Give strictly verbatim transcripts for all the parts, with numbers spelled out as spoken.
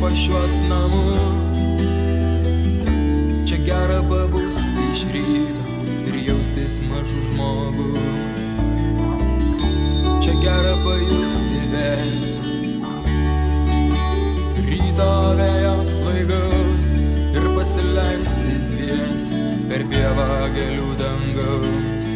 po šiuos namus. Čia gera pabusti iš ryto ir jaustis mažu žmogu. Čia gera pajusti vėsą ryto vėjo svaigaus ir pasileisti dviesi per pievą gėlių dangaus.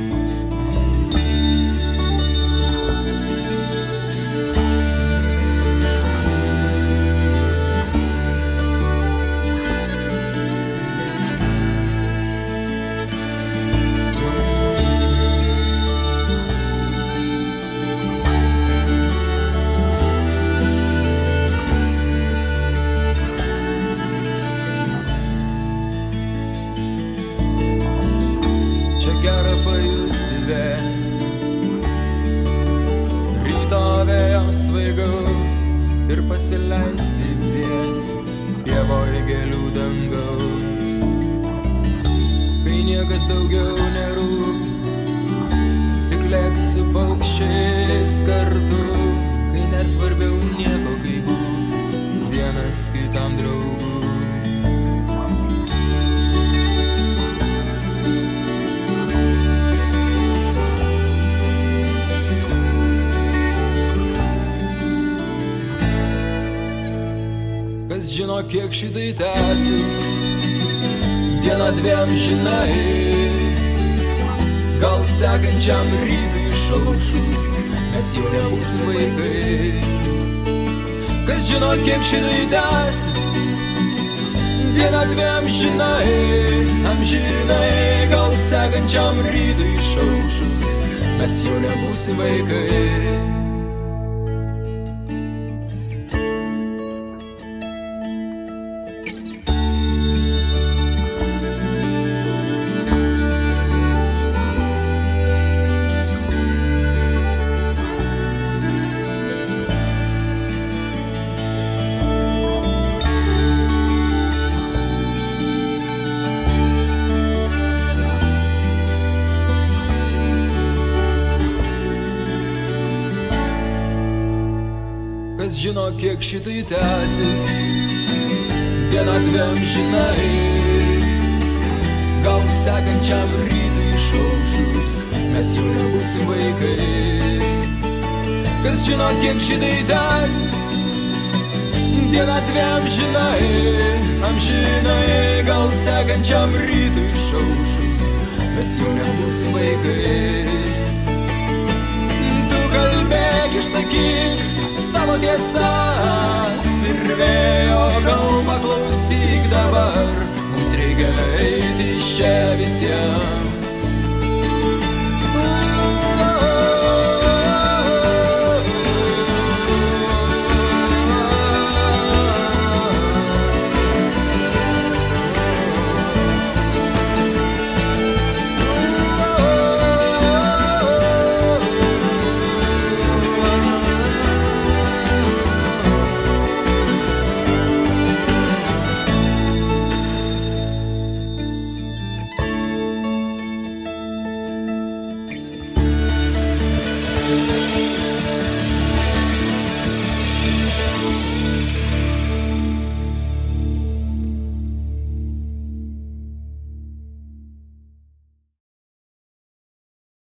Svaigaus ir pasileisti dviesi pievoj gėlių dangaus. Kai niekas daugiau nerūpi, tik lėkt su paukščiais kartu. Kai nėr svarbiau nieko, kaip būti vienas kitam draugu. Kas žino, kiek šitai tęsis, dieną dviem žinai, gal sekančiam rytui išaušus mes jau nebūsim vaikai. Kas žino, kiek šitai tęsis, dieną dviem žinai, amžinai, gal sekančiam rytui išaušus mes jau nebūsim vaikai. Kas žino, kiek šitai tęsis, dieną dviem žinai, gal sekančiam rytui išaušus mes jau nebūsim vaikai. Kas žino, kiek šitai tęsis, dieną dviem žinai, amžinai, gal sekančiam rytui išaušus mes jau nebūsim vaikai. Tu kalbėk, išsakyk savo tiesas ir vėl